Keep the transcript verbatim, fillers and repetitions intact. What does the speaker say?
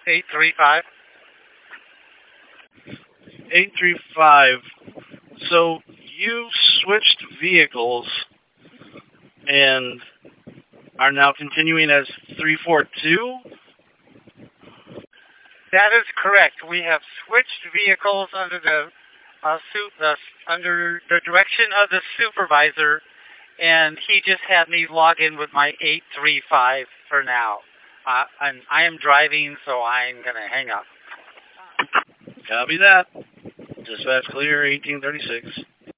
eight three five. eight three five. So you switched vehicles and are now continuing as three four two? That is correct. We have switched vehicles under the uh, su- uh, under the direction of the supervisor, and he just had me log in with my eight three five for now. Uh, and I am driving, so I'm going to hang up. Copy that. Dispatch clear, eighteen thirty-six.